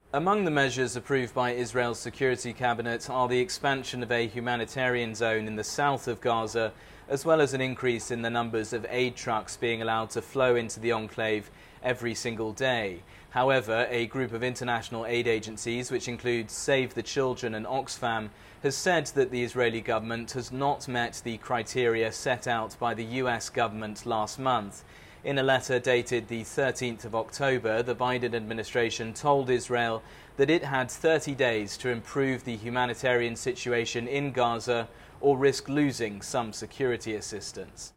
Among the measures approved by Israel's Security Cabinet are the expansion of a humanitarian zone in the south of Gaza, as well as an increase in the numbers of aid trucks being allowed to flow into the enclave every single day. However, a group of international aid agencies, which includes Save the Children and Oxfam, has said that the Israeli government has not met the criteria set out by the US government last month. In a letter dated the 13th of October, the Biden administration told Israel that it had 30 days to improve the humanitarian situation in Gaza or risk losing some security assistance.